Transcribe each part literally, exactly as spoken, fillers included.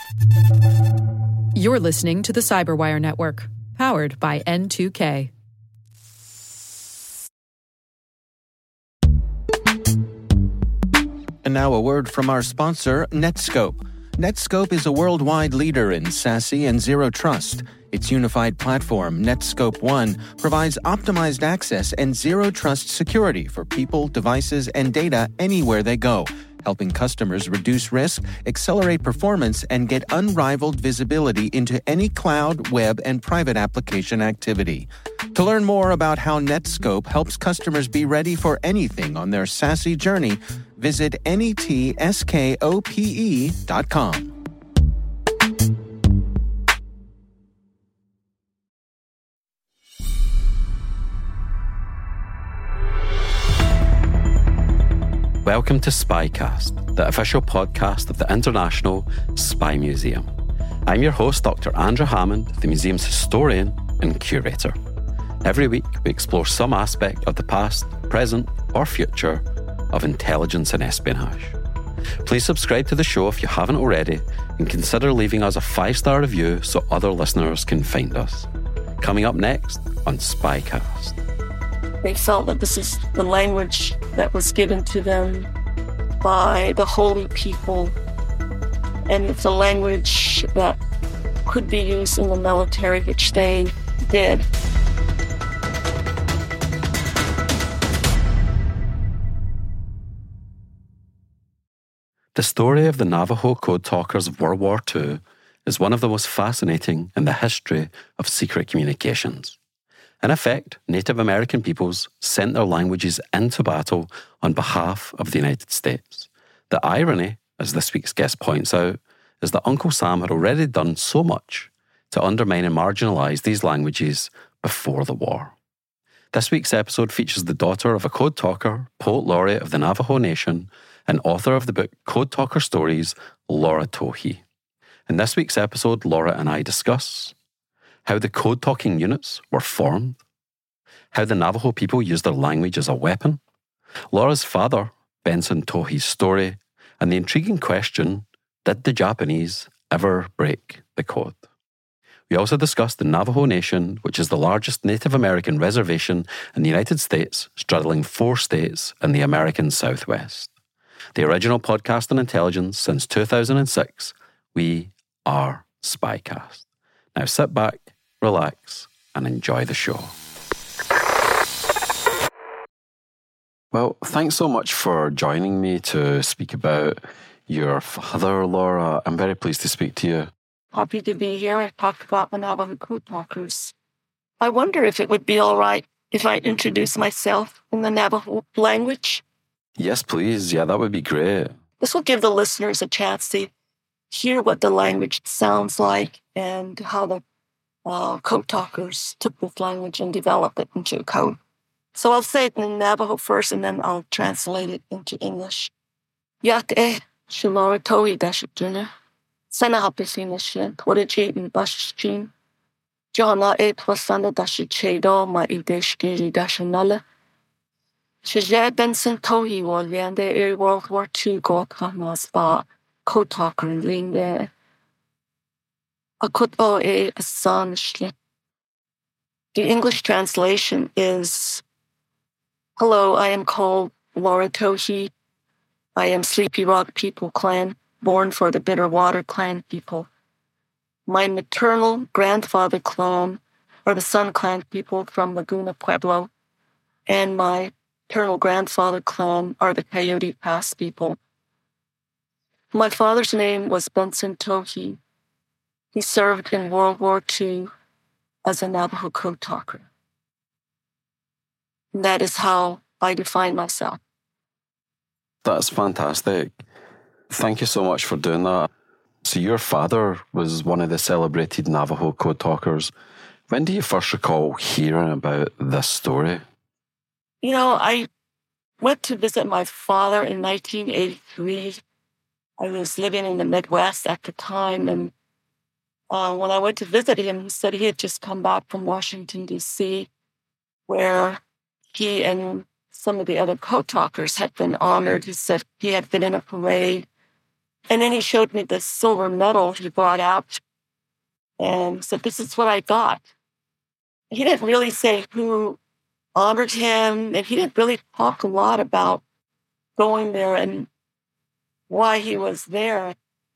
You're listening to the Cyberwire Network, powered by N two K. And now a word from our sponsor, Netskope. Netskope is a worldwide leader in SASE and Zero Trust. Its unified platform, Netskope One, provides optimized access and Zero Trust security for people, devices, and data anywhere they go, helping customers reduce risk, accelerate performance, and get unrivaled visibility into any cloud, web, and private application activity. To learn more about how Netskope helps customers be ready for anything on their SASE journey, visit netskope dot com. Welcome to Spycast, the official podcast of the International Spy Museum. I'm your host, Doctor Andrew Hammond, the museum's historian and curator. Every week, we explore some aspect of the past, present, or future of intelligence and espionage. Please subscribe to the show if you haven't already, and consider leaving us a five-star review so other listeners can find us. Coming up next on Spycast. They felt that this is the language that was given to them by the holy people, and it's a language that could be used in the military, which they did. The story of the Navajo code talkers of World War Two is one of the most fascinating in the history of secret communications. In effect, Native American peoples sent their languages into battle on behalf of the United States. The irony, as this week's guest points out, is that Uncle Sam had already done so much to undermine and marginalise these languages before the war. This week's episode features the daughter of a code talker, poet laureate of the Navajo Nation, and author of the book Code Talker Stories, Laura Tohe. In this week's episode, Laura and I discuss how the code-talking units were formed, how the Navajo people used their language as a weapon, Laura's father, Benson Tohe's story, and the intriguing question, did the Japanese ever break the code? We also discussed the Navajo Nation, which is the largest Native American reservation in the United States, straddling four states in the American Southwest. The original podcast on intelligence since two thousand six, we are Spycast. Now sit back, relax, and enjoy the show. Well, thanks so much for joining me to speak about your father, Laura. I'm very pleased to speak to you. Happy to be here and talk about the Navajo code talkers. I wonder if it would be all right if I introduce myself in the Navajo language. Yes, please. Yeah, that would be great. This will give the listeners a chance to hear what the language sounds like and how the uh, code talkers took this language and developed it into a code. So I'll say it in Navajo first, and then I'll translate it into English. Yak e shilora tohi dashituna. Sana hapisina shin, twadachi in bashchin. Jana e twasana dashichedo ma ideshkiri dashanala. Shajed Benson Tohe was in World War Two got Hamas ba code talker in Linde. A could o a son. The English translation is, hello, I am called Laura Tohe. I am Sleepy Rock People Clan, born for the Bitterwater Clan people. My maternal grandfather clan are the Sun Clan people from Laguna Pueblo, and my paternal grandfather clan are the Coyote Pass people. My father's name was Benson Tohe. He served in World War Two as a Navajo code talker. And that is how I define myself. That's fantastic. Thank you so much for doing that. So your father was one of the celebrated Navajo code talkers. When do you first recall hearing about this story? You know, I went to visit my father in nineteen eighty-three. I was living in the Midwest at the time, and uh, when I went to visit him, he said he had just come back from Washington, D C, where he and some of the other code talkers had been honored. He said he had been in a parade And then he showed me the silver medal he brought out and said, this is what I got. He didn't really say who honored him, and he didn't really talk a lot about going there and why he was there.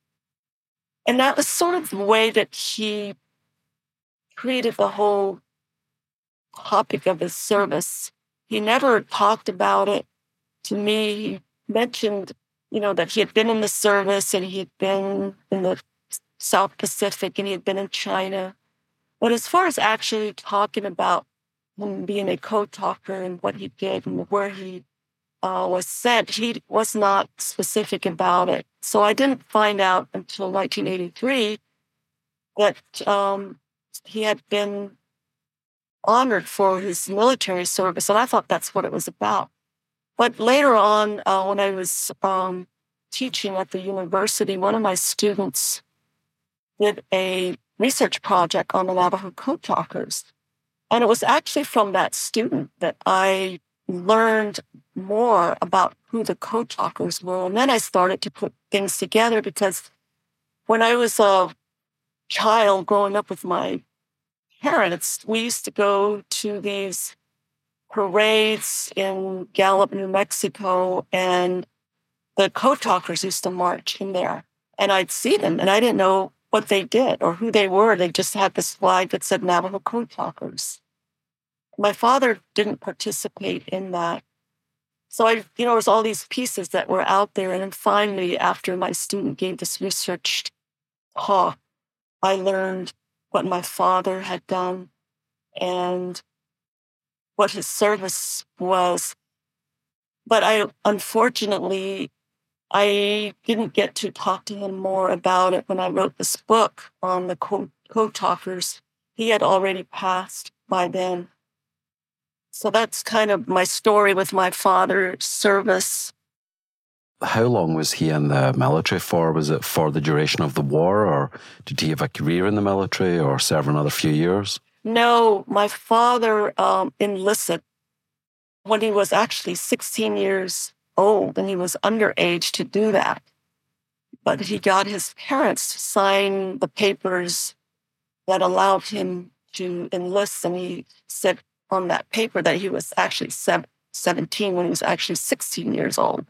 And that was sort of the way that he treated the whole topic of his service. He never talked about it to me. He mentioned, you know, that he had been in the service and he had been in the South Pacific and he had been in China. But as far as actually talking about him being a code talker and what he did and where he uh, was sent, he was not specific about it. So I didn't find out until nineteen eighty-three that um, he had been honored for his military service, and I thought that's what it was about. But later on, uh, when I was um, teaching at the university, one of my students did a research project on the Navajo code talkers. And it was actually from that student that I learned more about who the code talkers were. And then I started to put things together, because when I was a child growing up with my parents, we used to go to these parades in Gallup, New Mexico, and the code talkers used to march in there. And I'd see them, and I didn't know what they did or who they were. They just had this flag that said Navajo code talkers. My father didn't participate in that. So I, you know, there was all these pieces that were out there. And then finally, after my student gave this research talk, I learned what my father had done and what his service was. But I, unfortunately, I didn't get to talk to him more about it when I wrote this book on the code, code talkers. He had already passed by then. So that's kind of my story with my father's service. How long was he in the military for? Was it for the duration of the war, or did he have a career in the military or serve another few years? No, my father um, enlisted when he was actually sixteen years old, and he was underage to do that. But he got his parents to sign the papers that allowed him to enlist, and he said on that paper that he was actually seventeen when he was actually sixteen years old.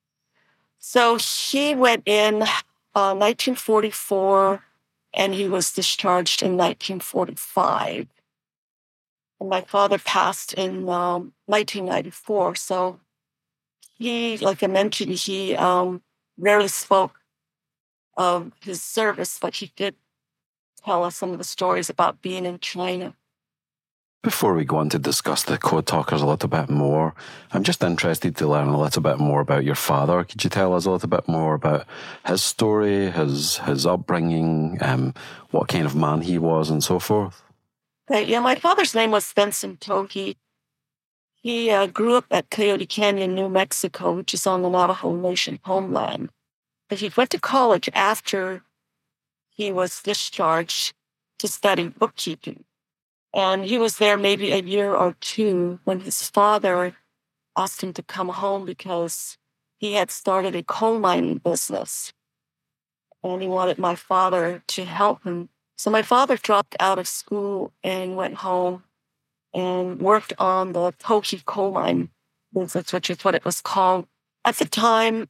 So he went in uh, nineteen forty-four, and he was discharged in nineteen forty-five. And my father passed in um, nineteen ninety-four, so he, like I mentioned, he um, rarely spoke of his service, but he did tell us some of the stories about being in China. Before we go on to discuss the code talkers a little bit more, I'm just interested to learn a little bit more about your father. Could you tell us a little bit more about his story, his his upbringing, um, what kind of man he was, and so forth? Okay, yeah, my father's name was Vincent Tohi. He uh, grew up at Coyote Canyon, New Mexico, which is on the Navajo Nation homeland. But he went to college after he was discharged to study bookkeeping. And he was there maybe a year or two when his father asked him to come home because he had started a coal mining business. And he wanted my father to help him. So my father dropped out of school and went home and worked on the Tohi coal mine business, which is what it was called. At the time,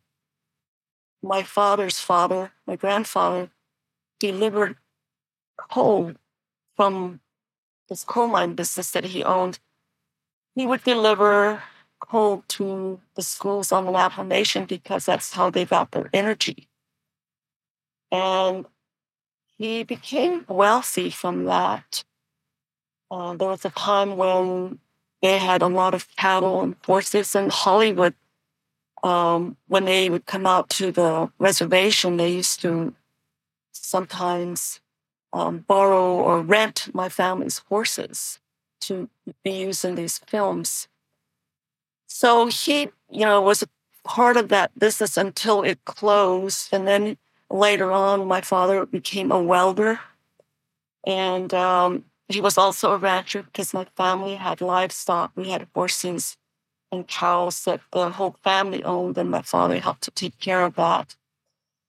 my father's father, my grandfather, delivered coal from this coal mine business that he owned. He would deliver coal to the schools on the Navajo Nation because that's how they got their energy. And he became wealthy from that. Uh, there was a time when they had a lot of cattle and horses in Hollywood. Um, when they would come out to the reservation, they used to sometimes um, borrow or rent my family's horses to be used in these films. So he, you know, was a part of that business until it closed. And then later on, my father became a welder. And um, he was also a rancher because my family had livestock. We had horses and cows that the whole family owned, and my father helped to take care of that.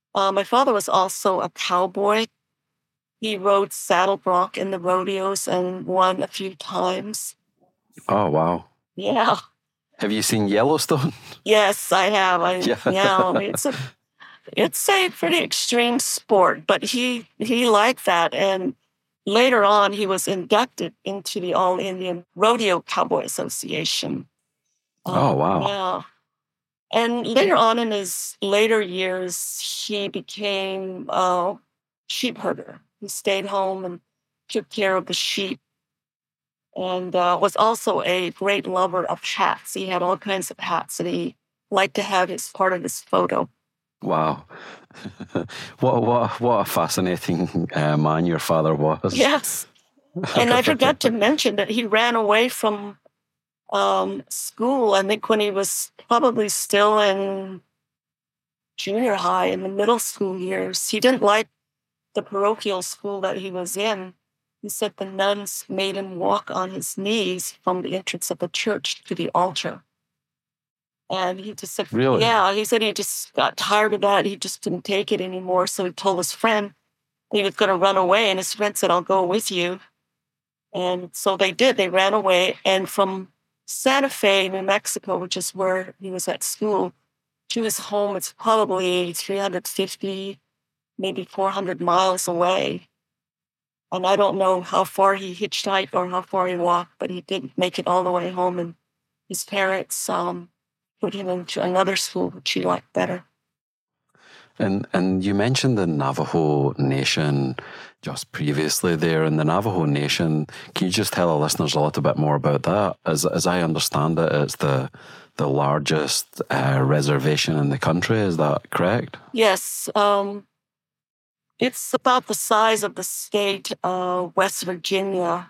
Uh, my father was also a cowboy. He rode saddle bronc in the rodeos and won a few times. Oh, wow. Yeah. Have you seen Yellowstone? Yes, I have. I, Yeah. yeah. I mean, it's a it's a pretty extreme sport, but he he liked that. And later on, he was inducted into the All Indian Rodeo Cowboy Association. Oh, Um, wow. Yeah. And later on in his later years, he became a sheep herder. He stayed home and took care of the sheep and uh, was also a great lover of hats. He had all kinds of hats that he liked to have as part of his photo. Wow. what, what, what a fascinating uh, man your father was. Yes. And I forgot to mention that he ran away from um, school, I think when he was probably still in junior high, in the middle school years. He didn't like the parochial school that he was in. He said the nuns made him walk on his knees from the entrance of the church to the altar. And he just said, Really? Yeah, he said he just got tired of that. He just couldn't take it anymore. So he told his friend he was going to run away. And his friend said, I'll go with you. And so they did. They ran away. And from Santa Fe, New Mexico, which is where he was at school, to his home, it's probably three hundred fifty, maybe four hundred miles away. And I don't know how far he hitchhiked or how far he walked, but he did make it all the way home. And his parents um, put him into another school, which he liked better. And and you mentioned the Navajo Nation just previously there. And the Navajo Nation, can you just tell our listeners a little bit more about that? As as I understand it, it's the the largest uh, reservation in the country. Is that correct? Yes. Um, it's about the size of the state of West Virginia.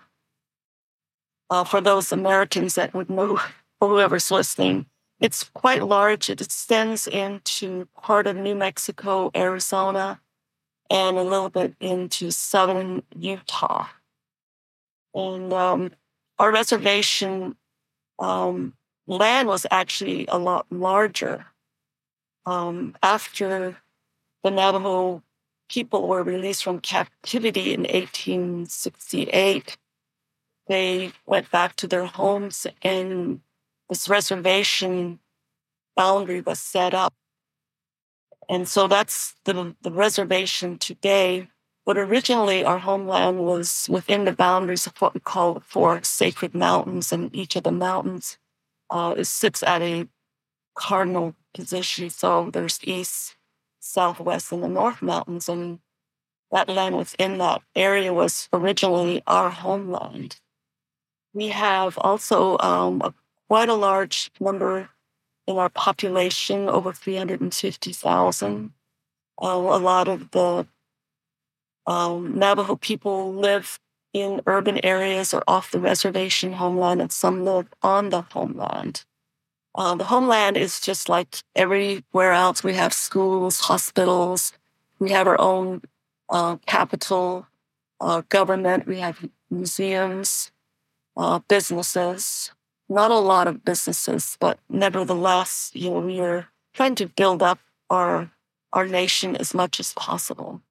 Uh, for those Americans that would know, or whoever's listening, it's quite large. It extends into part of New Mexico, Arizona, and a little bit into southern Utah. And um, our reservation um, land was actually a lot larger. Um, after the Navajo people were released from captivity in eighteen sixty-eight, they went back to their homes and this reservation boundary was set up. And so that's the, the reservation today. But originally our homeland was within the boundaries of what we call the four sacred mountains, and each of the mountains uh, it sits at a cardinal position. So there's east, southwest, and the north mountains, and that land within that area was originally our homeland. We have also um, a, quite a large number in our population, over three hundred fifty thousand. Uh, a lot of the um, Navajo people live in urban areas or off the reservation homeland, and some live on the homeland. Uh, the homeland is just like everywhere else. We have schools, hospitals. We have our own uh, capital, uh, government. We have museums, uh, businesses. Not a lot of businesses, but nevertheless, you know, we are trying to build up our our nation as much as possible.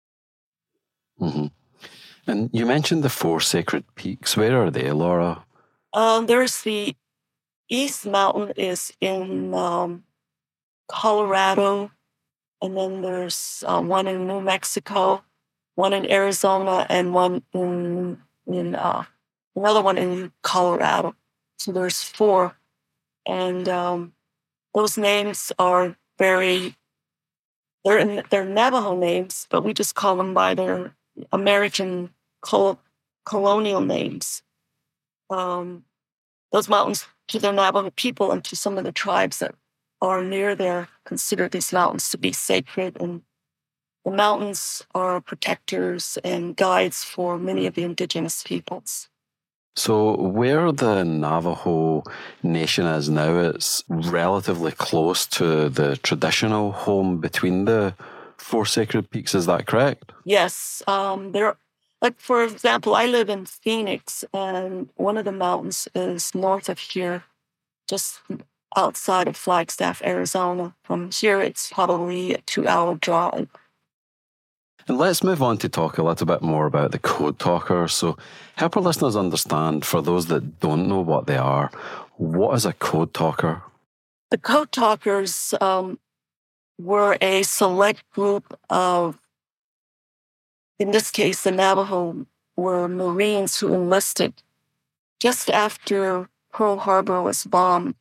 Mm-hmm. And you mentioned the four sacred peaks. Where are they, Laura? Um, there's the East Mountain is in um, Colorado, and then there's uh, one in New Mexico, one in Arizona, and one in in uh, another one in Colorado. So there's four, and um, those names are very, they're, in, they're Navajo names, but we just call them by their American col- colonial names. Um, those mountains, to the Navajo people and to some of the tribes that are near there, consider these mountains to be sacred, and the mountains are protectors and guides for many of the indigenous peoples. So where the Navajo Nation is now, it's relatively close to the traditional home between the four sacred peaks. Is that correct? Yes. Um, there, like, for example, I live in Phoenix, and one of the mountains is north of here, just outside of Flagstaff, Arizona. From here, it's probably a two-hour drive. And let's move on to talk a little bit more about the Code Talkers. So help our listeners understand, for those that don't know what they are, what is a Code Talker? The Code Talkers um, were a select group of, in this case, the Navajo were Marines who enlisted just after Pearl Harbor was bombed.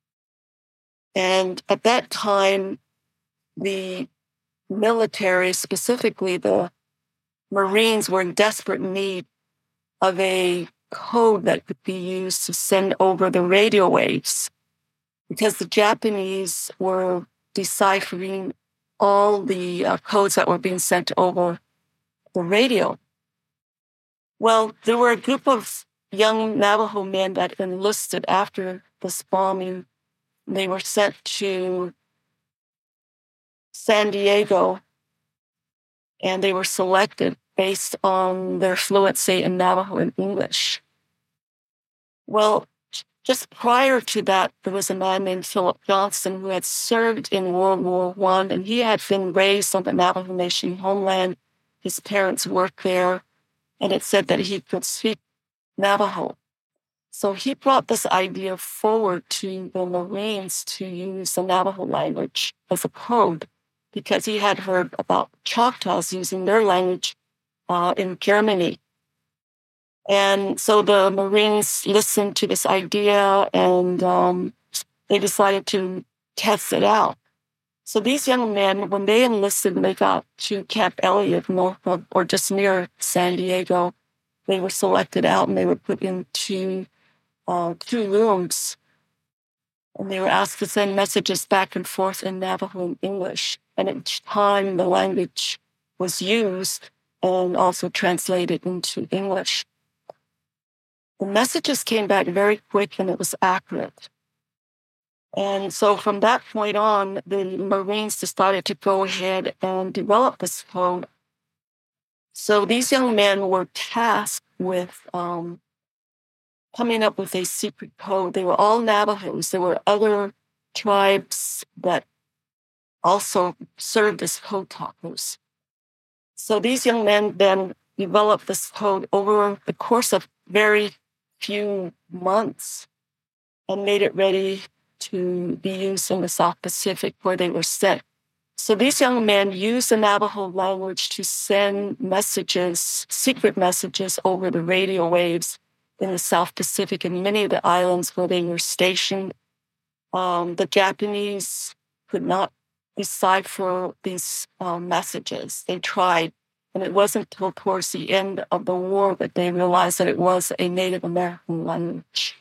And at that time, the military, specifically the Marines, were in desperate need of a code that could be used to send over the radio waves, because the Japanese were deciphering all the uh, codes that were being sent over the radio. Well, there were a group of young Navajo men that enlisted after this bombing. They were sent to San Diego, and they were selected based on their fluency in Navajo and English. Well, just prior to that, there was a man named Philip Johnson who had served in World War One, and he had been raised on the Navajo Nation homeland. His parents worked there, and it said that he could speak Navajo. So he brought this idea forward to the Marines to use the Navajo language as a code, because he had heard about Choctaws using their language uh, in Germany. And so the Marines listened to this idea, and um, they decided to test it out. So these young men, when they enlisted, they got to Camp Elliott, north of, or just near San Diego. They were selected out, and they were put into uh, two rooms, and they were asked to send messages back and forth in Navajo and English. And each time the language was used and also translated into English. The messages came back very quick, and it was accurate. And so from that point on, the Marines decided to go ahead and develop this code. So these young men were tasked with um, coming up with a secret code. They were all Navajos. There were other tribes that also served as code talkers. So these young men then developed this code over the course of very few months and made it ready to be used in the South Pacific, where they were sent. So these young men used the Navajo language to send messages, secret messages, over the radio waves in the South Pacific and many of the islands where they were stationed. Um, the Japanese could not decipher these um, messages. They tried, and it wasn't until towards the end of the war that they realized that it was a Native American language.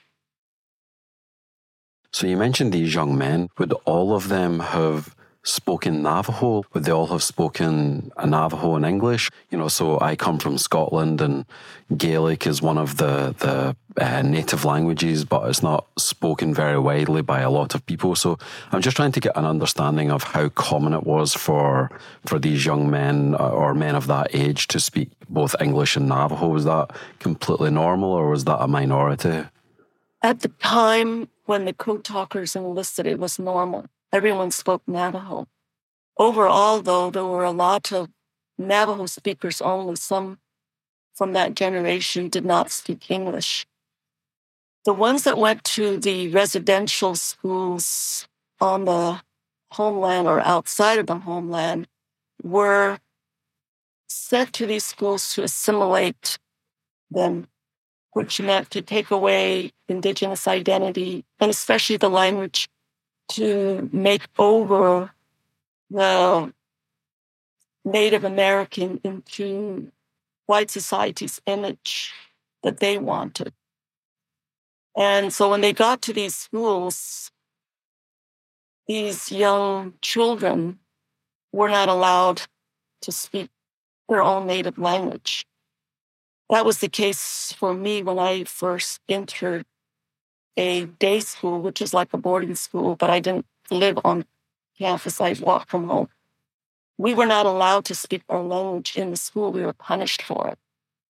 So you mentioned these young men. Would all of them have spoken Navajo? Would they all have spoken a Navajo in English? You know, so I come from Scotland, and Gaelic is one of the, the uh, native languages, but it's not spoken very widely by a lot of people. So I'm just trying to get an understanding of how common it was for for these young men or men of that age to speak both English and Navajo. Was that completely normal, or was that a minority? At the time when the code talkers enlisted, it was normal. Everyone spoke Navajo. Overall, though, there were a lot of Navajo speakers only. Some from that generation did not speak English. The ones that went to the residential schools on the homeland or outside of the homeland were sent to these schools to assimilate them, which meant to take away Indigenous identity, and especially the language, to make over the Native American into white society's image that they wanted. And so when they got to these schools, these young children were not allowed to speak their own native language. That was the case for me when I first entered a day school, which is like a boarding school, but I didn't live on campus. I walked from home. We were not allowed to speak our language in the school. We were punished for it.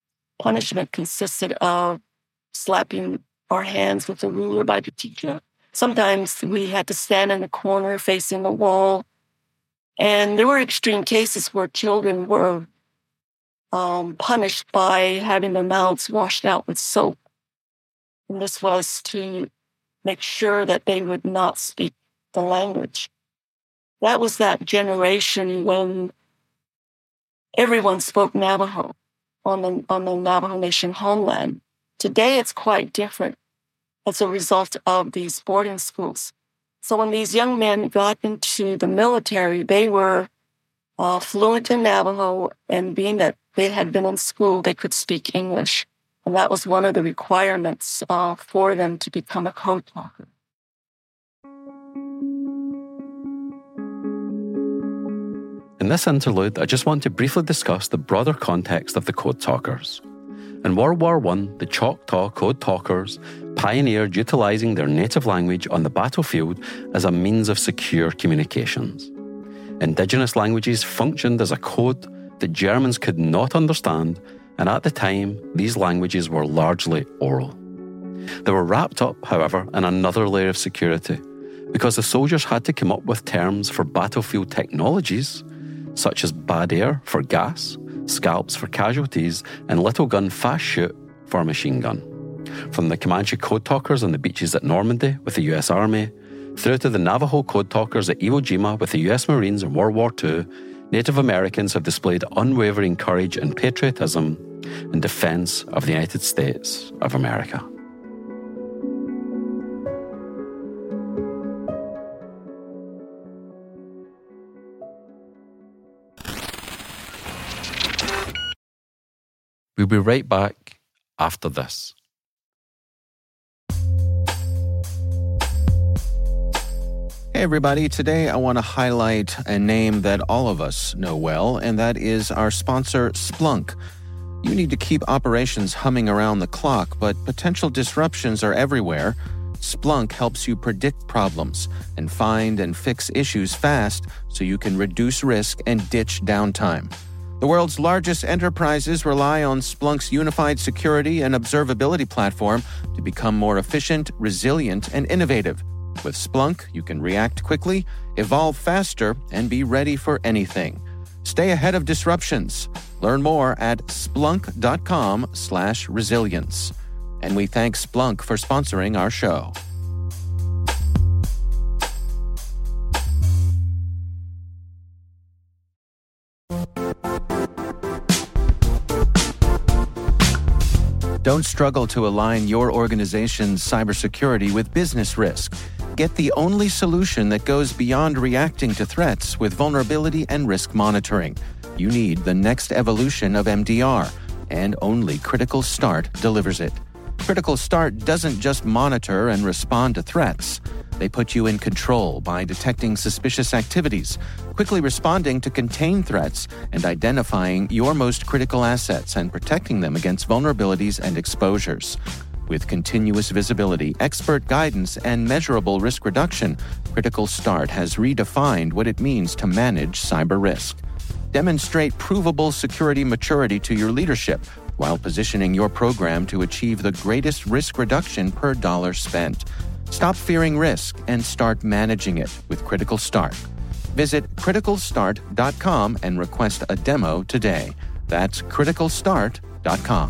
Punishment consisted of slapping our hands with a ruler by the teacher, sometimes we had to stand in a corner facing the wall. And there were extreme cases where children were um, punished by having their mouths washed out with soap. And this was to make sure that they would not speak the language. That was that generation when everyone spoke Navajo on the, on the Navajo Nation homeland. Today, it's quite different as a result of these boarding schools. So when these young men got into the military, they were uh, fluent in Navajo, and being that they had been in school, they could speak English. And that was one of the requirements uh, for them to become a code talker. In this interlude, I just want to briefly discuss the broader context of the Code Talkers. In World War One, the Choctaw Code Talkers pioneered utilising their native language on the battlefield as a means of secure communications. Indigenous languages functioned as a code that Germans could not understand, and at the time, these languages were largely oral. They were wrapped up, however, in another layer of security, because the soldiers had to come up with terms for battlefield technologies, such as bad air for gas, scalps for casualties, and little gun fast shoot for a machine gun. From the Comanche Code Talkers on the beaches at Normandy with the U S Army, through to the Navajo Code Talkers at Iwo Jima with the U S Marines in World War Two, Native Americans have displayed unwavering courage and patriotism in defence of the United States of America. We'll be right back after this. Hey everybody, today I want to highlight a name that all of us know well, and that is our sponsor, Splunk. You need to keep operations humming around the clock, but potential disruptions are everywhere. Splunk helps you predict problems and find and fix issues fast so you can reduce risk and ditch downtime. The world's largest enterprises rely on Splunk's unified security and observability platform to become more efficient, resilient, and innovative. With Splunk, you can react quickly, evolve faster, and be ready for anything. Stay ahead of disruptions. Learn more at splunk.com slash resilience. And we thank Splunk for sponsoring our show. Don't struggle to align your organization's cybersecurity with business risk. Get the only solution that goes beyond reacting to threats with vulnerability and risk monitoring. You need the next evolution of M D R, and only Critical Start delivers it. Critical Start doesn't just monitor and respond to threats. They put you in control by detecting suspicious activities, quickly responding to contain threats, and identifying your most critical assets and protecting them against vulnerabilities and exposures. With continuous visibility, expert guidance, and measurable risk reduction, Critical Start has redefined what it means to manage cyber risk. Demonstrate provable security maturity to your leadership while positioning your program to achieve the greatest risk reduction per dollar spent. Stop fearing risk and start managing it with Critical Start. Visit critical start dot com and request a demo today. That's critical start dot com.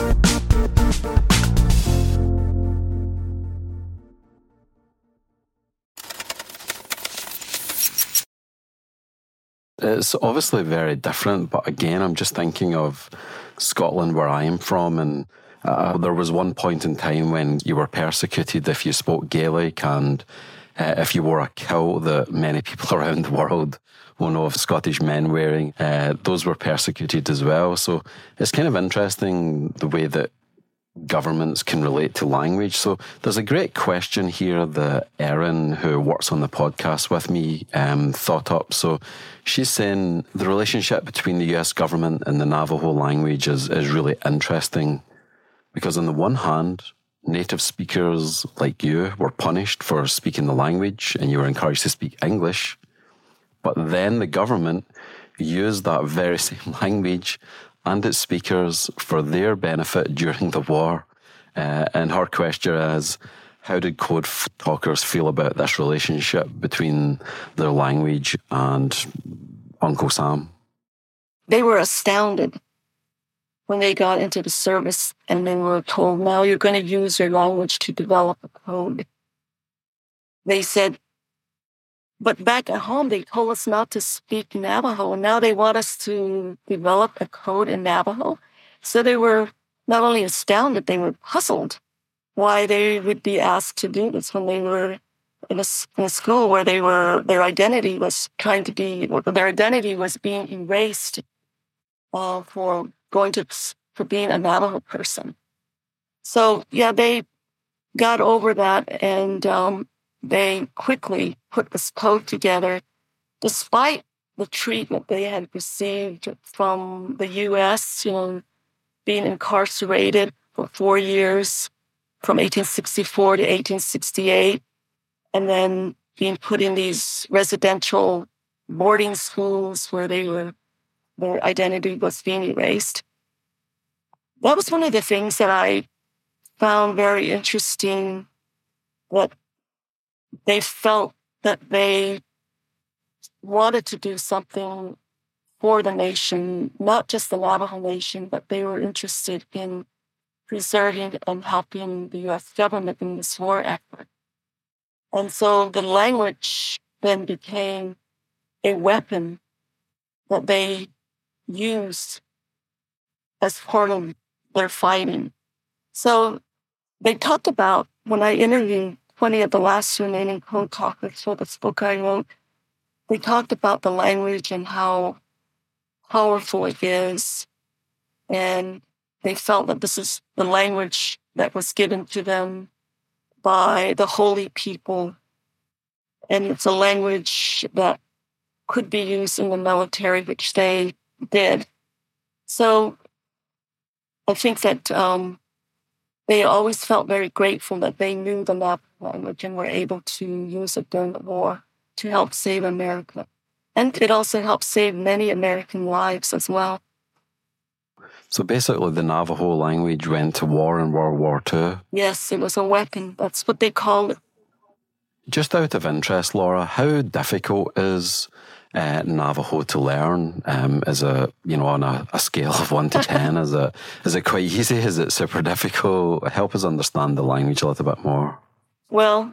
It's obviously very different, but again, I'm just thinking of Scotland, where I am from, and uh, there was one point in time when you were persecuted if you spoke Gaelic, and uh, if you wore a kilt that many people around the world will know of Scottish men wearing, uh, those were persecuted as well. So it's kind of interesting the way that governments can relate to language. So there's a great question here that Erin, who works on the podcast with me, um, thought up. So she's saying the relationship between the U S government and the Navajo language is, is really interesting, because on the one hand, native speakers like you were punished for speaking the language and you were encouraged to speak English. But then the government used that very same language and its speakers for their benefit during the war. Uh, and her question is, How did code f- talkers feel about this relationship between their language and Uncle Sam? They were astounded when they got into the service and they were told, now you're going to use your language to develop a code. They said, but back at home, they told us not to speak Navajo, and now they want us to develop a code in Navajo. So they were not only astounded, they were puzzled why they would be asked to do this when they were in a, in a school where they were, their identity was trying to be, their identity was being erased uh, for going to, for being a Navajo person. So yeah, they got over that, and um, they quickly put this code together, despite the treatment they had received from the U S, you know, being incarcerated for four years from eighteen sixty-four to eighteen sixty-eight, and then being put in these residential boarding schools where they were, their identity was being erased. That was one of the things that I found very interesting, that they felt that they wanted to do something for the nation, not just the Navajo Nation, but they were interested in preserving and helping the U S government in this war effort. And so the language then became a weapon that they used as part of their fighting. So they talked about, when I interviewed twenty of the last remaining code talkers for this book I wrote, they talked about the language and how powerful it is. And they felt that this is the language that was given to them by the holy people. And it's a language that could be used in the military, which they did. So I think that um, they always felt very grateful that they knew the Navajo language and were able to use it during the war to help save America. And it also helped save many American lives as well. So basically the Navajo language went to war in World War Two? Yes, it was a weapon. That's what they called it. Just out of interest, Laura, how difficult is uh, Navajo to learn? Um, is it, you know, on a, a scale of one to ten, is it is it quite easy? Is it super difficult? Help us understand the language a little bit more. Well,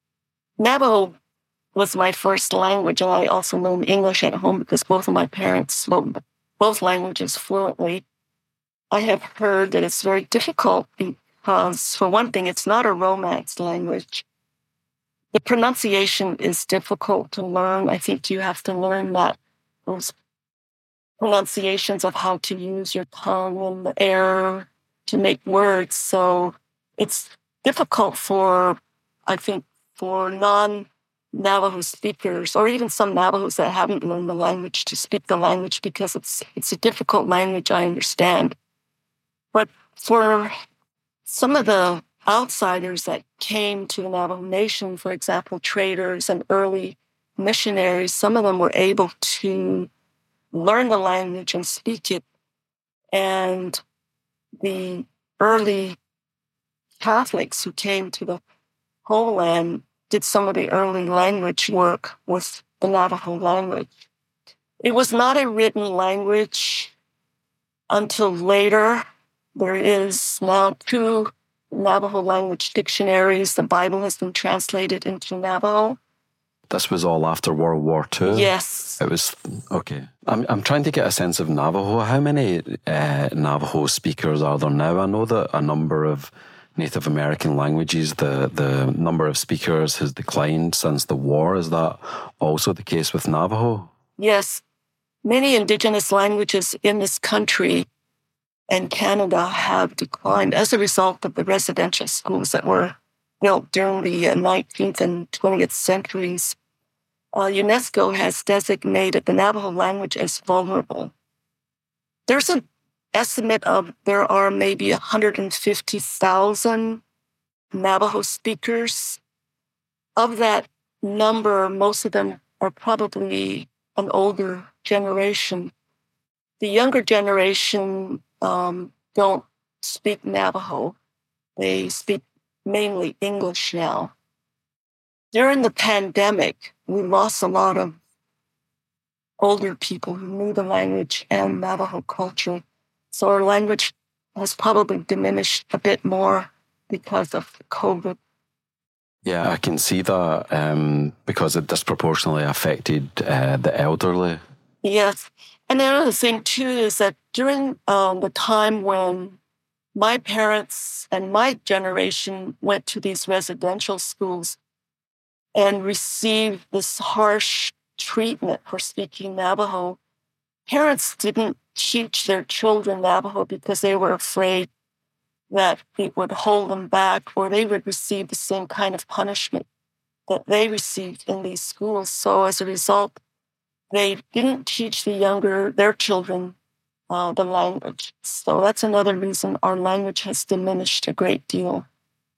Navajo was my first language, and I also learned English at home because both of my parents spoke both languages fluently. I have heard that it's very difficult because, for one thing, it's not a Romance language. The pronunciation is difficult to learn. I think you have to learn that, those pronunciations of how to use your tongue and the air to make words. So it's difficult for, I think, for non-Navajo speakers, or even some Navajos that haven't learned the language, to speak the language, because it's it's a difficult language, I understand. But for some of the outsiders that came to the Navajo Nation, for example, traders and early missionaries, some of them were able to learn the language and speak it. And the early Catholics who came to the Holy Land did some of the early language work with the Navajo language. It was not a written language until later. There is now two Navajo language dictionaries. The Bible has been translated into Navajo. This was all after World War Two? Yes. It was, okay. I'm I'm trying to get a sense of Navajo. How many uh, Navajo speakers are there now? I know that a number of Native American languages, the, the number of speakers has declined since the war. Is that also the case with Navajo? Yes. Many indigenous languages in this country and Canada have declined as a result of the residential schools that were built during the nineteenth and twentieth centuries. Uh, UNESCO has designated the Navajo language as vulnerable. There's an estimate of there are maybe one hundred fifty thousand Navajo speakers. Of that number, most of them are probably an older generation. The younger generation um, don't speak Navajo. They speak mainly English now. During the pandemic, we lost a lot of older people who knew the language and Navajo culture. So our language has probably diminished a bit more because of COVID. Yeah, I can see that um, because it disproportionately affected uh, the elderly. Yes. And the other thing, too, is that during um, the time when my parents and my generation went to these residential schools and received this harsh treatment for speaking Navajo, parents didn't teach their children Navajo because they were afraid that it would hold them back or they would receive the same kind of punishment that they received in these schools. So as a result, they didn't teach the younger, their children, uh, the language. So that's another reason our language has diminished a great deal.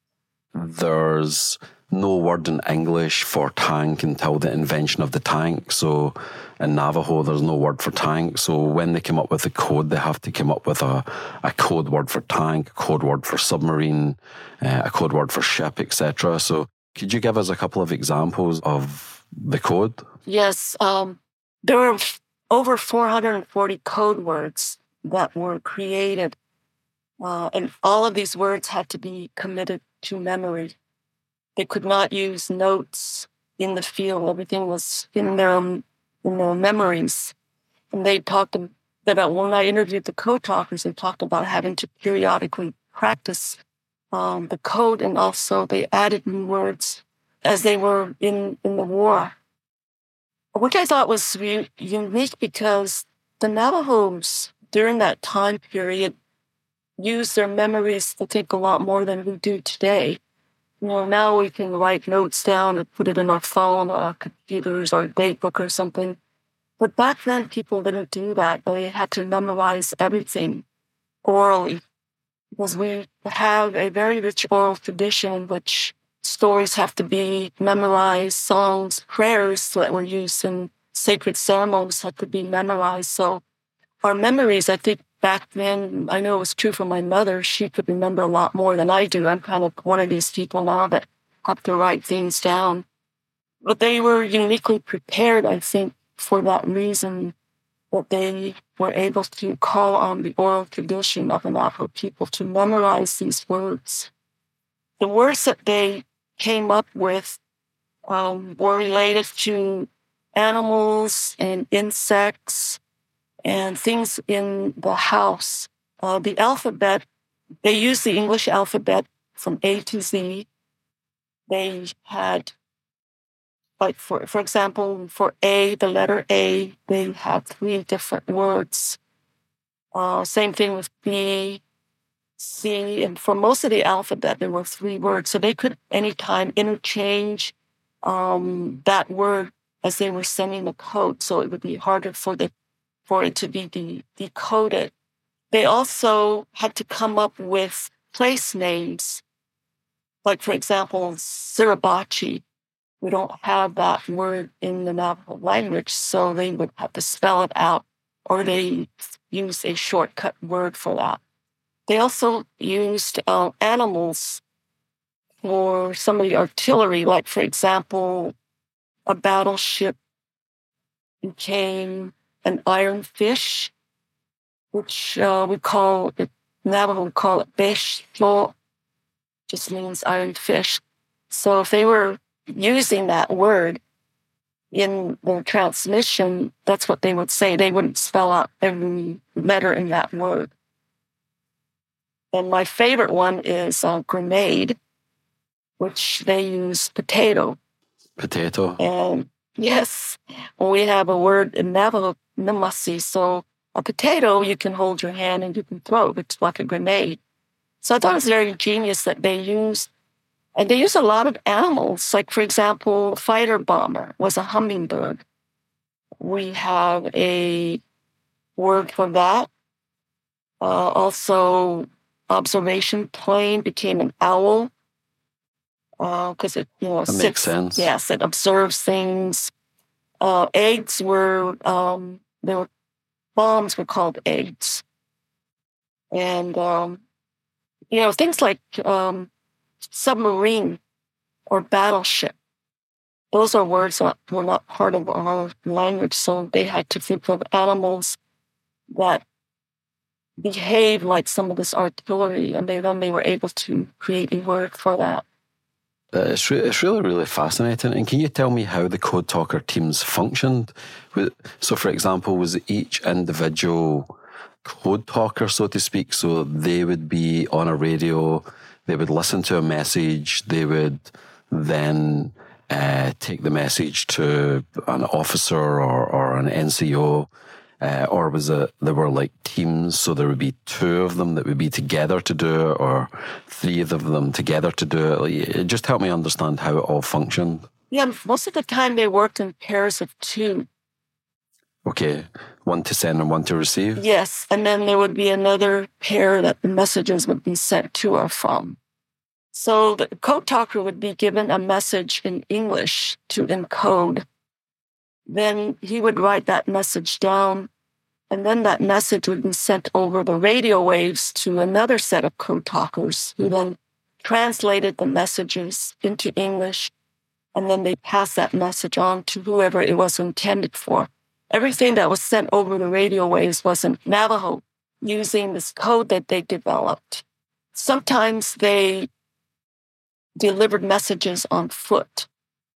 There's no word in English for tank until the invention of the tank. So in Navajo, there's no word for tank. So when they come up with the code, they have to come up with a, a code word for tank, a code word for submarine, uh, a code word for ship, et cetera. So could you give us a couple of examples of the code? Yes. Um, there were over four hundred forty code words that were created. Uh, and all of these words had to be committed to memory. They could not use notes in the field. Everything was in their, in their memories. And they talked about, when I interviewed the code talkers, they talked about having to periodically practice um, the code, and also they added new words as they were in, in the war, which I thought was re- unique because the Navajos during that time period used their memories, I think, a lot more than we do today. You know, now we can write notes down and put it in our phone or our computers or a date book or something. But back then, people didn't do that. They had to memorize everything orally because we have a very rich oral tradition in which stories have to be memorized, songs, prayers that were used in sacred ceremonies had to be memorized. So our memories, I think, back then, I know it was true for my mother. She could remember a lot more than I do. I'm kind of one of these people now that have to write things down. But they were uniquely prepared, I think, for that reason, that they were able to call on the oral tradition of the Navajo people to memorize these words. The words that they came up with um, were related to animals and insects and things in the house. Uh, the alphabet, they used the English alphabet from A to Z. They had, like, for, for example, for A, the letter A, they had three different words. Uh, same thing with B, C, and for most of the alphabet, there were three words. So they could anytime interchange um, that word as they were sending the code. So it would be harder for the for it to be de- decoded. They also had to come up with place names. Like, for example, Suribachi. We don't have that word in the Navajo language, so they would have to spell it out, or they use a shortcut word for that. They also used uh, animals for some of the artillery, like, for example, a battleship became an iron fish, which uh, we call it, Navajo would call it Beshlo, just means iron fish. So if they were using that word in their transmission, that's what they would say. They wouldn't spell out every letter in that word. And my favorite one is uh, grenade, which they use potato. Potato. And yes, we have a word in Navajo, namasi. So a potato, you can hold your hand and you can throw it. It's like a grenade. So I thought it was very genius that they used, and they use a lot of animals. Like, for example, a fighter bomber was a hummingbird. We have a word for that. Uh, also, observation plane became an owl because uh, it, you know, that sits, makes sense. Yes, it observes things. Uh, eggs were um, there were bombs were called eggs, and um, you know, things like um, submarine or battleship. Those are words that were not part of our language, so they had to think of animals that behave like some of this artillery, and they, then they were able to create a word for that. Uh, it's, re- it's really, really fascinating. And can you tell me how the Code Talker teams functioned? So, for example, was each individual code talker, so to speak, so they would be on a radio, they would listen to a message, they would then uh, take the message to an officer or, or an N C O, uh, or was it there were like teams, so there would be two of them that would be together to do it, or three of them together to do it? Like, just help me understand how it all functioned. Yeah, most of the time they worked in pairs of two. Okay, one to send and one to receive? Yes, and then there would be another pair that the messages would be sent to or from. So the code talker would be given a message in English to encode. Then he would write that message down, and then that message would be sent over the radio waves to another set of code talkers who then translated the messages into English, and then they passed that message on to whoever it was intended for. Everything that was sent over the radio waves was in Navajo using this code that they developed. Sometimes they delivered messages on foot.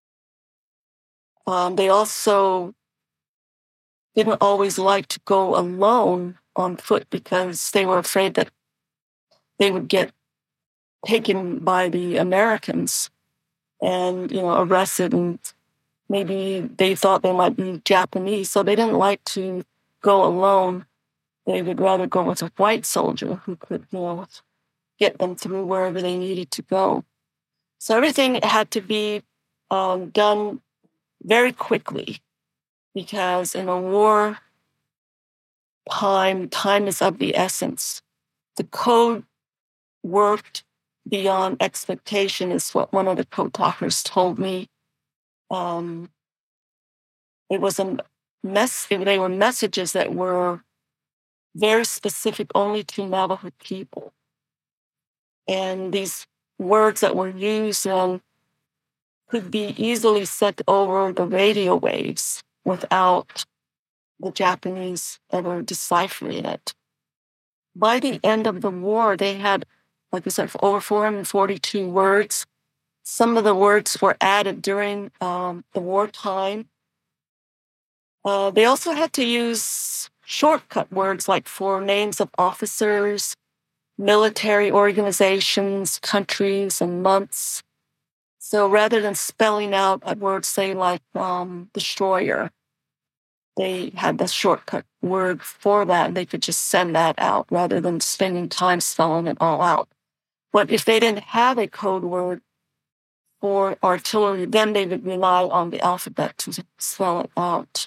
Um, they also didn't always like to go alone on foot because they were afraid that they would get taken by the Americans and, you know, arrested, and maybe they thought they might be Japanese, so they didn't like to go alone. They would rather go with a white soldier who could, you know, get them through wherever they needed to go. So everything had to be um, done very quickly, because in a war time, time is of the essence. The code worked beyond expectation is what one of the code talkers told me. Um, it was a mess. They were messages that were very specific only to Navajo people. And these words that were used um, could be easily sent over the radio waves without the Japanese ever deciphering it. By the end of the war, they had, like I said, over four hundred forty-two words. Some of the words were added during um, the wartime. Uh, they also had to use shortcut words like for names of officers, military organizations, countries, and months. So rather than spelling out a word, say like um, destroyer, they had the shortcut word for that, and they could just send that out rather than spending time spelling it all out. But if they didn't have a code word for artillery, then they would rely on the alphabet to spell it out.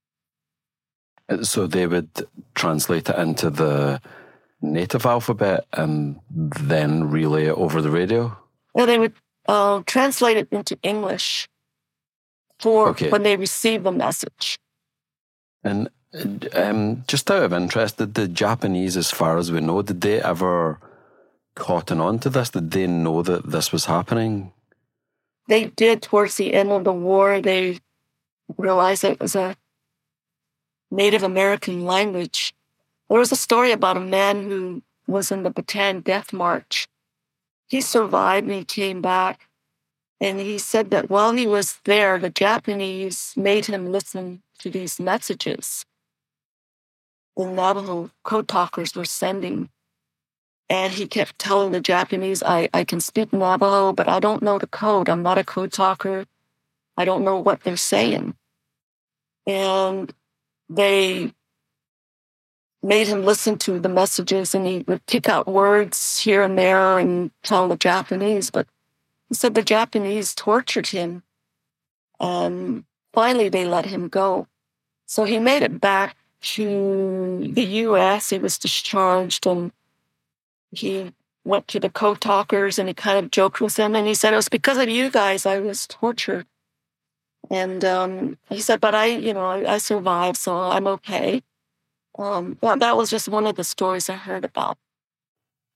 So they would translate it into the native alphabet and then relay it over the radio? Yeah, they would uh, translate it into English for okay. when they receive the message. And um, just out of interest, did the Japanese, as far as we know, did they ever cotton on to this? Did they know that this was happening? They did towards the end of the war. They realized it was a Native American language. There was a story about a man who was in the Bataan Death March. He survived and he came back. And he said that while he was there, the Japanese made him listen to these messages the Navajo code talkers were sending. And he kept telling the Japanese, I, I can speak Navajo, but I don't know the code. I'm not a code talker. I don't know what they're saying. And they made him listen to the messages, and he would pick out words here and there and tell the Japanese. But he said the Japanese tortured him. And finally, they let him go. So he made it back to the U S. He was discharged, and he went to the code talkers, and he kind of joked with them. And he said, it was because of you guys I was tortured. And um, he said, but I, you know, I, I survived, so I'm okay. Um, well, that was just one of the stories I heard about.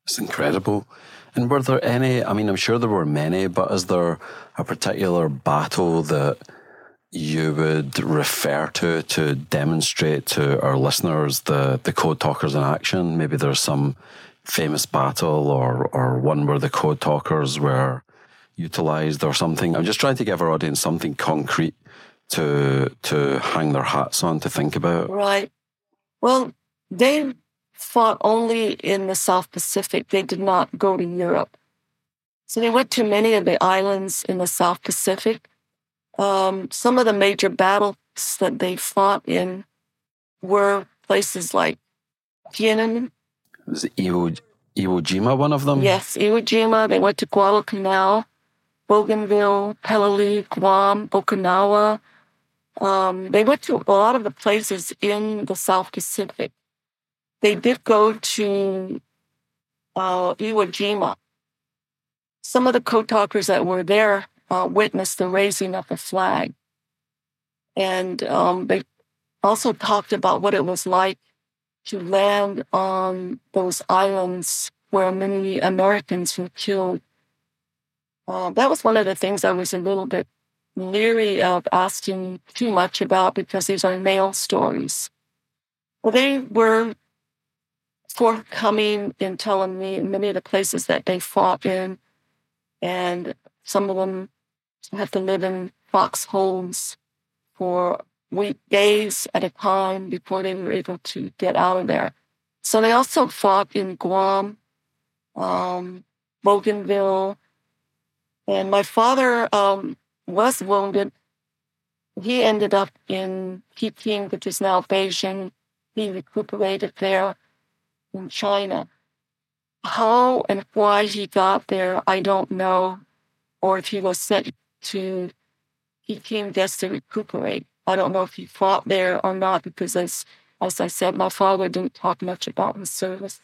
It's incredible. And were there any, I mean, I'm sure there were many, but is there a particular battle that you would refer to to demonstrate to our listeners the, the Code Talkers in action? Maybe there's some famous battle or, or one where the Code Talkers were utilised or something. I'm just trying to give our audience something concrete to to hang their hats on, to think about. Right. Well, they fought only in the South Pacific. They did not go to Europe. So they went to many of the islands in the South Pacific. Um, some of the major battles that they fought in were places like Tiananmen. Was Iwo, Iwo Jima one of them? Yes, Iwo Jima. They went to Guadalcanal, Bougainville, Peleliu, Guam, Okinawa. Um, they went to a lot of the places in the South Pacific. They did go to uh, Iwo Jima. Some of the Code Talkers that were there uh, witnessed the raising of the flag. And um, they also talked about what it was like to land on those islands where many Americans were killed. Uh, that was one of the things I was a little bit leery of asking too much about, because these are male stories. Well, they were forthcoming in telling me many of the places that they fought in, and some of them had to live in foxholes for week days at a time before they were able to get out of there. So they also fought in Guam, um, Bougainville, and my father um, was wounded. He ended up in Peking, which is now Beijing. He recuperated there in China. How and why he got there, I don't know, or if he was sent to Peking just to recuperate. I don't know if he fought there or not, because as, as I said, my father didn't talk much about his service.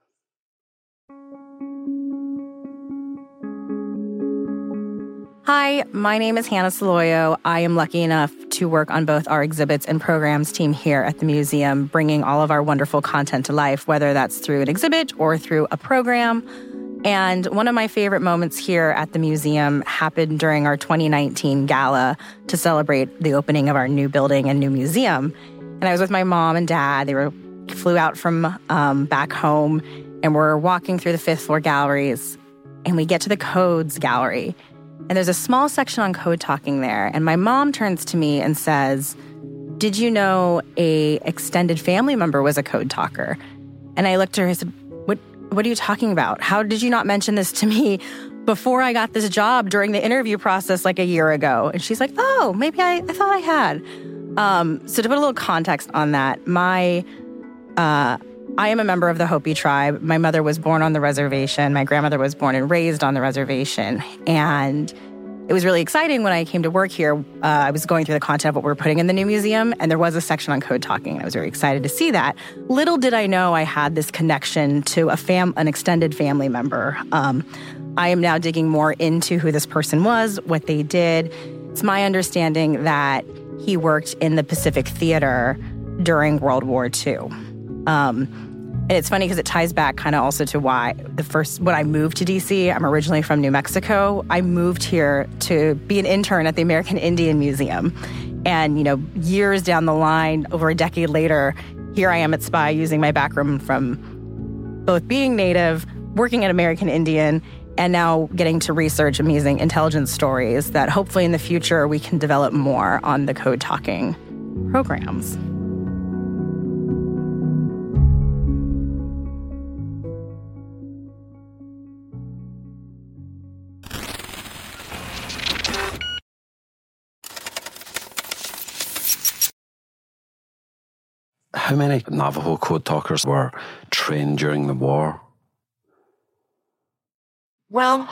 Hi, my name is Hannah Soloyo. I am lucky enough to work on both our exhibits and programs team here at the museum, bringing all of our wonderful content to life, whether that's through an exhibit or through a program. And one of my favorite moments here at the museum happened during our twenty nineteen gala to celebrate the opening of our new building and new museum. And I was with my mom and dad. They were flew out from um, back home, and we're walking through the fifth floor galleries, and we get to the Codes gallery. And there's a small section on code talking there. And my mom turns to me and says, "Did you know a extended family member was a code talker?" And I looked at her and said, what, what are you talking about? How did you not mention this to me before I got this job during the interview process like a year ago? And she's like, oh, maybe I, I thought I had. Um, so to put a little context on that, my... Uh, I am a member of the Hopi tribe. My mother was born on the reservation. My grandmother was born and raised on the reservation. And it was really exciting when I came to work here. Uh, I was going through the content of what we were putting in the new museum, and there was a section on code talking, and I was very excited to see that. Little did I know I had this connection to a fam, an extended family member. Um, I am now digging more into who this person was, what they did. It's my understanding that he worked in the Pacific Theater during World War Two. Um, and it's funny because it ties back kind of also to why the first, when I moved to D C, I'm originally from New Mexico. I moved here to be an intern at the American Indian Museum. And, you know, years down the line, over a decade later, here I am at S P Y using my background from both being Native, working at American Indian, and now getting to research amazing intelligence stories that hopefully in the future we can develop more on the code talking programs. How many Navajo code talkers were trained during the war? Well,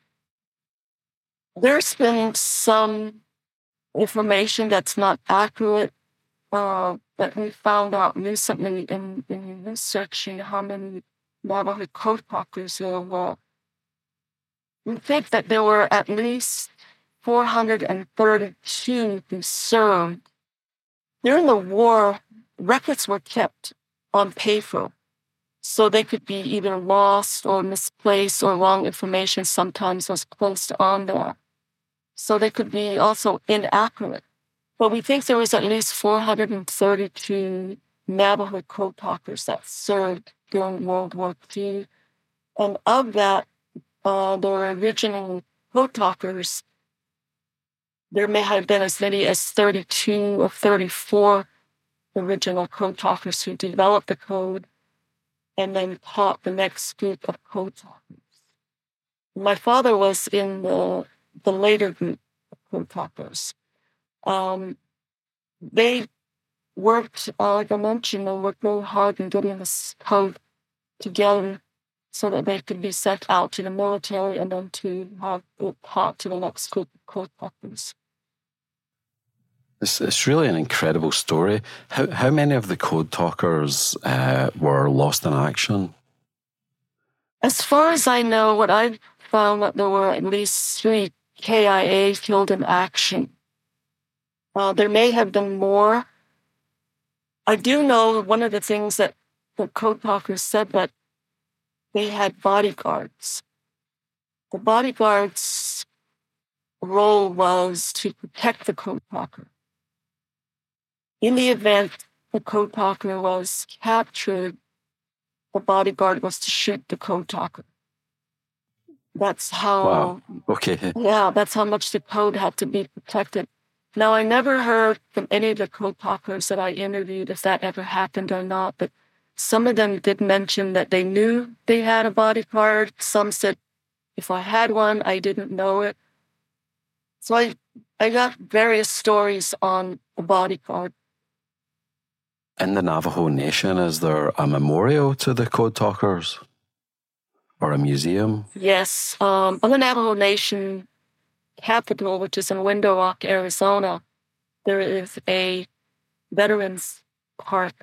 there's been some information that's not accurate uh, that we found out recently in, in researching how many Navajo code talkers there were. We think that there were at least four hundred thirty-two who served. During the war, records were kept on paper. So they could be either lost or misplaced, or wrong information sometimes was placed on there. So they could be also inaccurate. But we think there was at least four hundred thirty-two Navajo code talkers that served during World War Two. And of that, uh, the original code talkers, there may have been as many as thirty-two or thirty-four original code talkers who developed the code and then taught the next group of code talkers. My father was in the, the later group of code talkers. Um, they worked, uh, like I mentioned, they worked really hard in getting this code together so that they could be sent out to the military and then to have it taught to the next group of code talkers. It's, it's really an incredible story. How, how many of the code talkers uh, were lost in action? As far as I know, what I found that there were at least three K I A killed in action. Uh, there may have been more. I do know one of the things that the code talkers said that they had bodyguards. The bodyguards' role was to protect the code talker. In the event the code talker was captured, the bodyguard was to shoot the code talker. That's how, wow. Okay. Yeah, that's how much the code had to be protected. Now, I never heard from any of the code talkers that I interviewed if that ever happened or not, but some of them did mention that they knew they had a bodyguard. Some said, if I had one, I didn't know it. So I, I got various stories on the bodyguard. In the Navajo Nation, is there a memorial to the code talkers or a museum? Yes. Um, on the Navajo Nation capital, which is in Window Rock, Arizona, there is a Veterans Park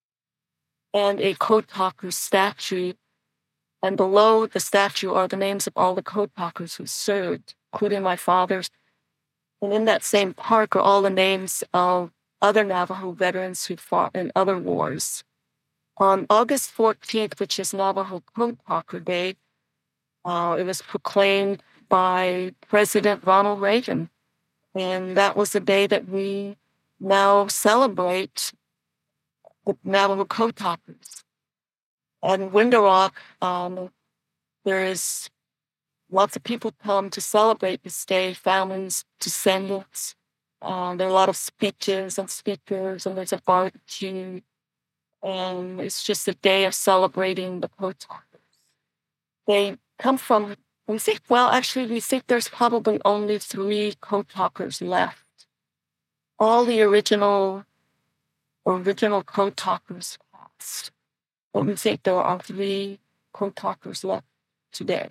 and a code talker statue. And below the statue are the names of all the code talkers who served, including my father's. And in that same park are all the names of other Navajo veterans who fought in other wars. On August fourteenth, which is Navajo Code Talker Day, uh, it was proclaimed by President Ronald Reagan. And that was the day that we now celebrate the Navajo Code Talkers. And Window Rock, um, there is lots of people come to celebrate this day, families, descendants. Uh, there are a lot of speeches and speakers, and there's a barbecue. And it's just a day of celebrating the code talkers. They come from, we think, well, actually, we think there's probably only three code talkers left. All the original, original code talkers passed. But we think there are three code talkers left today.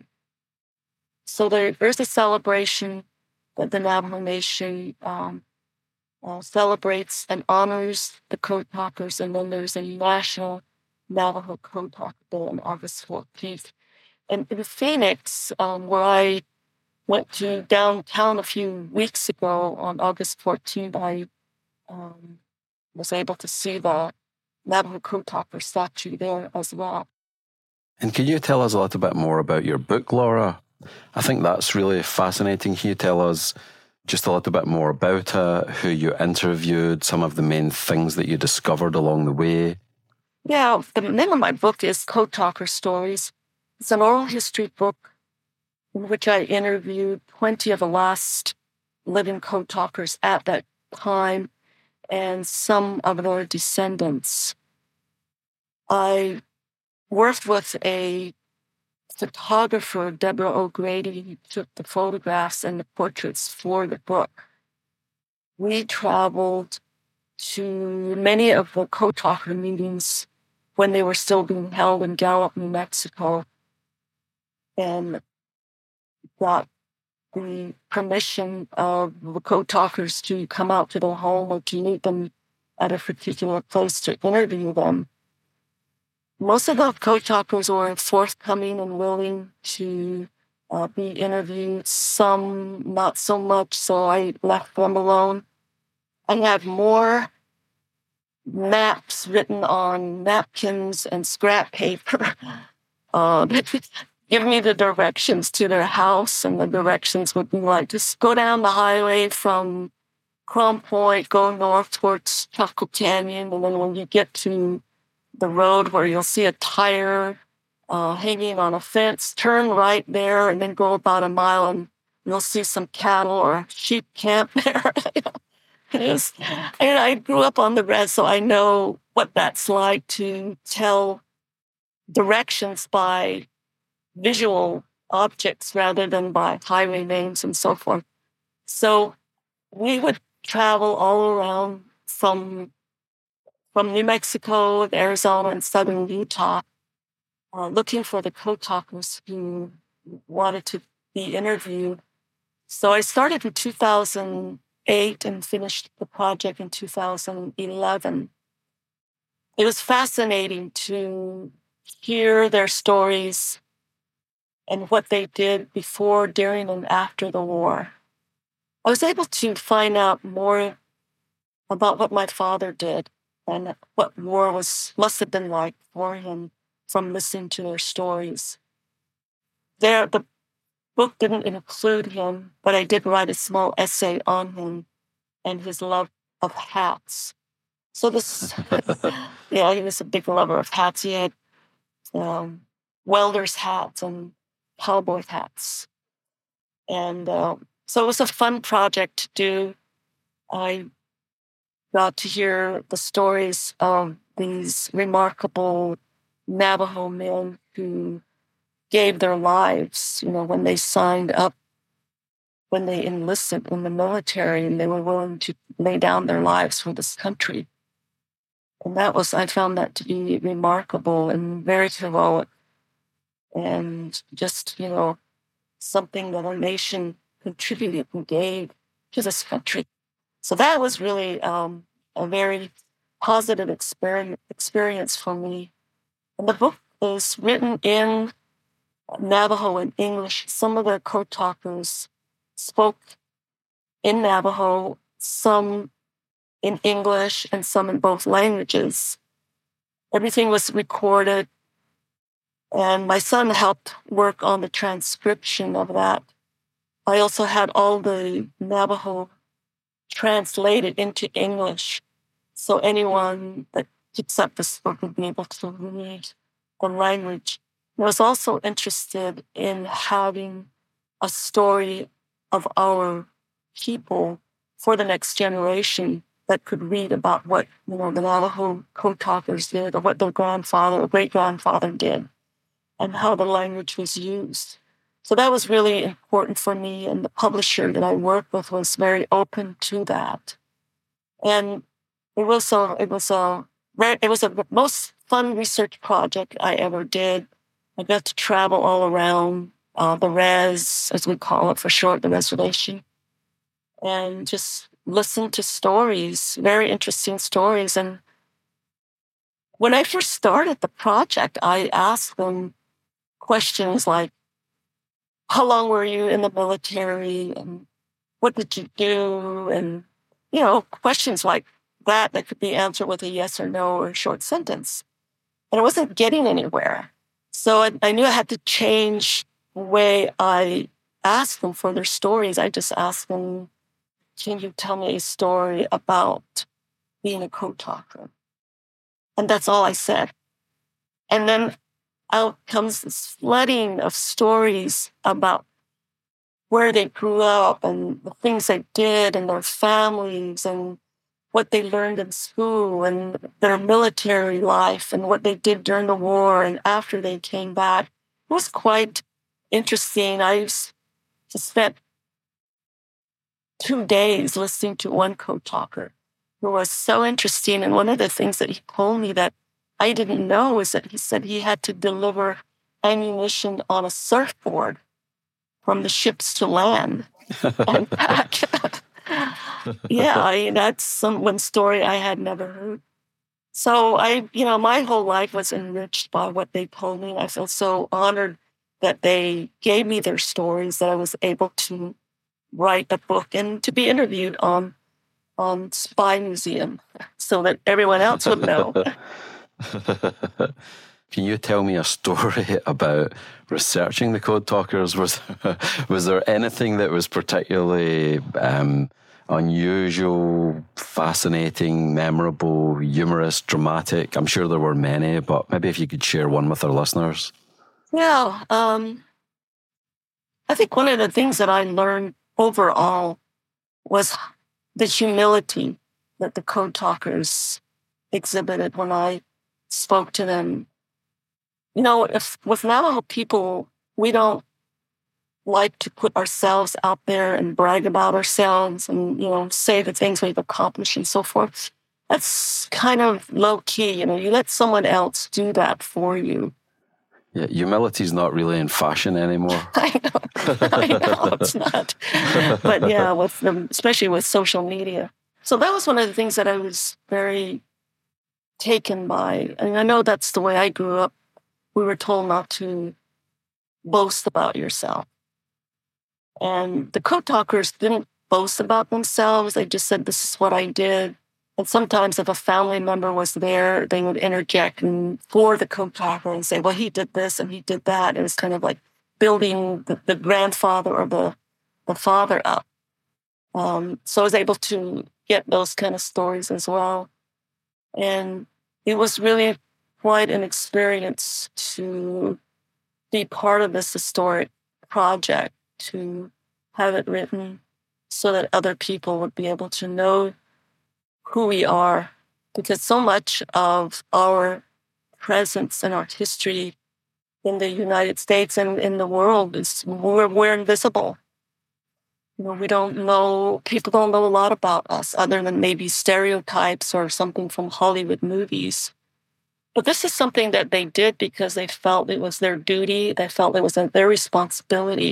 So there, there's a celebration that the Navajo Nation um, uh, celebrates and honors the code talkers, and then there's a National Navajo Code Talker Day on August fourteenth. And in Phoenix, um, where I went to downtown a few weeks ago on August fourteenth, I um, was able to see the Navajo Code Talker statue there as well. And can you tell us a little bit more about your book, Laura? I think that's really fascinating. Can you tell us just a little bit more about it, who you interviewed, some of the main things that you discovered along the way? Yeah, the name of my book is Code Talker Stories. It's an oral history book in which I interviewed twenty of the last living code talkers at that time and some of their descendants. I worked with a photographer, Deborah O'Grady, who took the photographs and the portraits for the book. We traveled to many of the code talker meetings when they were still being held in Gallup, New Mexico, and got the permission of the code talkers to come out to their home or to meet them at a particular place to interview them. Most of the code talkers were forthcoming and willing to uh, be interviewed. Some not so much, so I left them alone. I had more maps written on napkins and scrap paper. Uh, give me the directions to their house, and the directions would be like, just go down the highway from Crom Point, go north towards Chaco Canyon, and then when you get to the road where you'll see a tire uh, hanging on a fence, turn right there, and then go about a mile, and you'll see some cattle or a sheep camp there. It is, and I grew up on the res, so I know what that's like to tell directions by visual objects rather than by highway names and so forth. So we would travel all around from from New Mexico, Arizona, and southern Utah, uh, looking for the code talkers who wanted to be interviewed. So I started in two thousand eight and finished the project in two thousand eleven. It was fascinating to hear their stories and what they did before, during, and after the war. I was able to find out more about what my father did and what war was must have been like for him from listening to their stories. There, the book didn't include him, but I did write a small essay on him and his love of hats. So this, yeah, he was a big lover of hats. He had um, welder's hats and cowboy hats. And uh, so it was a fun project to do. I got to hear the stories of these remarkable Navajo men who gave their lives, you know, when they signed up, when they enlisted in the military, and they were willing to lay down their lives for this country. And that was, I found that to be remarkable and very heroic, and just, you know, something that our nation contributed and gave to this country. So that was really um, a very positive exper- experience for me. And the book is written in Navajo and English. Some of the code talkers spoke in Navajo, some in English, and some in both languages. Everything was recorded, and my son helped work on the transcription of that. I also had all the Navajo translated into English, so anyone that picks up this book would be able to read the language. I was also interested in having a story of our people for the next generation that could read about what, you know, the Navajo code talkers did, or what their grandfather or great-grandfather did, and how the language was used. So that was really important for me, and the publisher that I worked with was very open to that. And it was a, it was a, it was a most fun research project I ever did. I got to travel all around uh, the res, as we call it for short, the reservation, and just listen to stories, very interesting stories. And when I first started the project, I asked them questions like, how long were you in the military? And what did you do? And, you know, questions like that that could be answered with a yes or no or a short sentence. And I wasn't getting anywhere. So I, I knew I had to change the way I asked them for their stories. I just asked them, can you tell me a story about being a code talker? And that's all I said. And then out comes this flooding of stories about where they grew up and the things they did and their families and what they learned in school and their military life and what they did during the war and after they came back. It was quite interesting. I just spent two days listening to one code talker who was so interesting. And one of the things that he told me that I didn't know is that he said he had to deliver ammunition on a surfboard from the ships to land and back. Yeah, I, that's some one story I had never heard. So I, you know, my whole life was enriched by what they told me. And I feel so honored that they gave me their stories, that I was able to write a book and to be interviewed on um, spy museum so that everyone else would know. Can you tell me a story about researching the Code Talkers? Was there, was there anything that was particularly um, unusual, fascinating, memorable, humorous, dramatic? I'm sure there were many, but maybe if you could share one with our listeners. Yeah, um, I think one of the things that I learned overall was the humility that the Code Talkers exhibited when I spoke to them. You know, if with Navajo people, we don't like to put ourselves out there and brag about ourselves and, you know, say the things we've accomplished and so forth. That's kind of low key. You know, you let someone else do that for you. Yeah, humility is not really in fashion anymore. I know, I know it's not. But yeah, with the, especially with social media. So that was one of the things that I was very taken by. I mean, I know that's the way I grew up. We were told not to boast about yourself. And the Code Talkers didn't boast about themselves. They just said, this is what I did. And sometimes if a family member was there, they would interject and for the Code Talker and say, well, he did this and he did that. It was kind of like building the, the grandfather or the, the father up. Um, so I was able to get those kind of stories as well. And it was really quite an experience to be part of this historic project, to have it written so that other people would be able to know who we are, because so much of our presence and our history in the United States and in the world is we're, we're invisible. You know, we don't know, people don't know a lot about us other than maybe stereotypes or something from Hollywood movies. But this is something that they did because they felt it was their duty. They felt it was their responsibility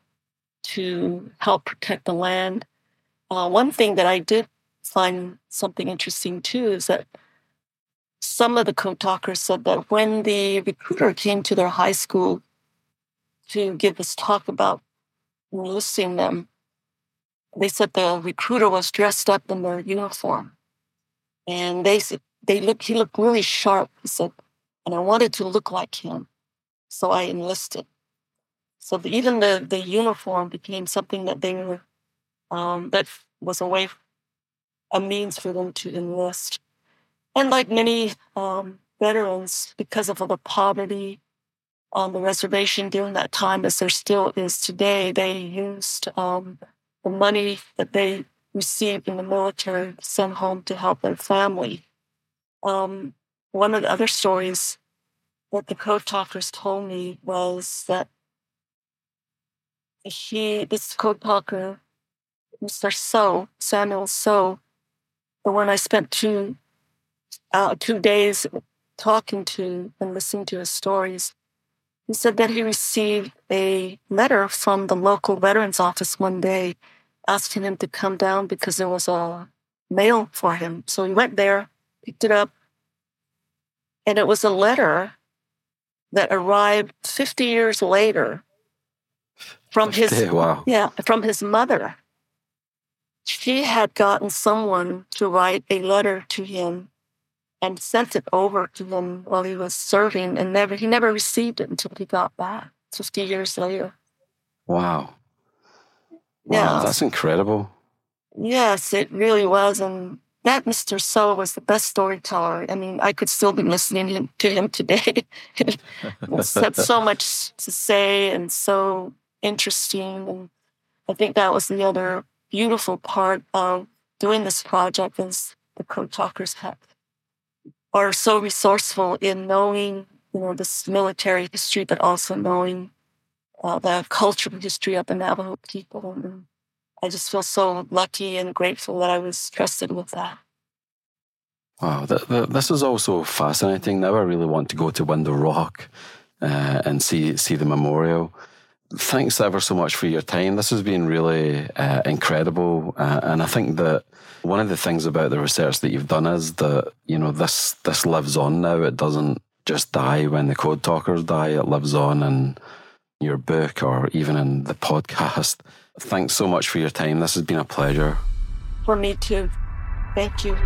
to help protect the land. Uh, one thing that I did find something interesting too is that some of the Code Talkers said that when the recruiter came to their high school to give this talk about enlisting them, they said the recruiter was dressed up in their uniform. And they said, They look, he looked really sharp, he said, and I wanted to look like him. So I enlisted. So the, even the, the uniform became something that they were, um, that was a way, a means for them to enlist. And like many um, veterans, because of the poverty on the reservation during that time, as there still is today, they used um, the money that they received in the military to send home to help their family. Um, one of the other stories that the Code Talkers told me was that he, this Code Talker, Mister So, Samuel So, the one I spent two, uh, two days talking to and listening to his stories, he said that he received a letter from the local veterans office one day asking him to come down because there was a mail for him. So he went there, picked it up, and it was a letter that arrived fifty years later from his wow. yeah from his mother. She had gotten someone to write a letter to him and sent it over to him while he was serving, and never he never received it until he got back fifty years later. Wow. Yeah, wow, that's incredible. Yes, it really was, and that Mister So was the best storyteller. I mean, I could still be listening to him today. He had so much to say and so interesting. And I think that was the other beautiful part of doing this project is the Code Talkers have, are so resourceful in knowing, you know, this military history, but also knowing uh, the cultural history of the Navajo people. And I just feel so lucky and grateful that I was trusted with that. Wow, th- th- this is also fascinating. Now I really want to go to Window Rock uh, and see see the memorial. Thanks ever so much for your time. This has been really uh, incredible, uh, and I think that one of the things about the research that you've done is that, you know, this this lives on now. It doesn't just die when the Code Talkers die. It lives on in your book or even in the podcast. Thanks so much for your time. This has been a pleasure. For me too. Thank you.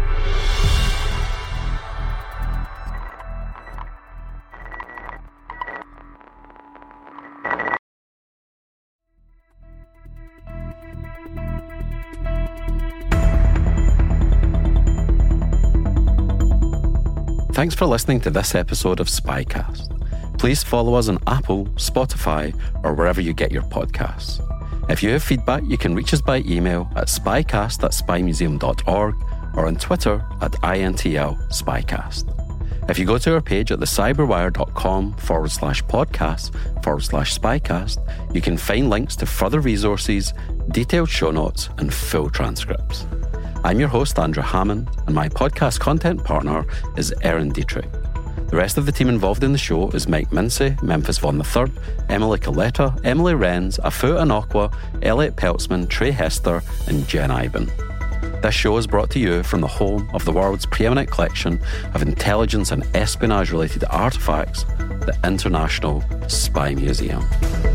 Thanks for listening to this episode of Spycast. Please follow us on Apple, Spotify, or wherever you get your podcasts. If you have feedback, you can reach us by email at spycast at spy museum dot org or on Twitter at I N T L Spycast. If you go to our page at thecyberwire.com forward slash podcast forward slash Spycast, you can find links to further resources, detailed show notes, and full transcripts. I'm your host, Andrew Hammond, and my podcast content partner is Erin Dietrich. The rest of the team involved in the show is Mike Mincy, Memphis Vaughan the third, Emily Coletta, Emily Renz, Afu Anokwa, Elliot Peltzman, Trey Hester, and Jen Iben. This show is brought to you from the home of the world's preeminent collection of intelligence and espionage-related artefacts, the International Spy Museum.